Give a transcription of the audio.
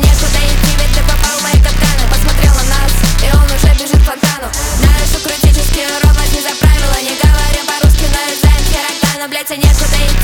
некуда идти, ведь ты попал в мои капканы. Посмотрел на нас, и он уже бежит к фонтану. Знаешь, критический робот не за правила. Не говорим по-русски, но из-за инферактана, блять, а некуда идти.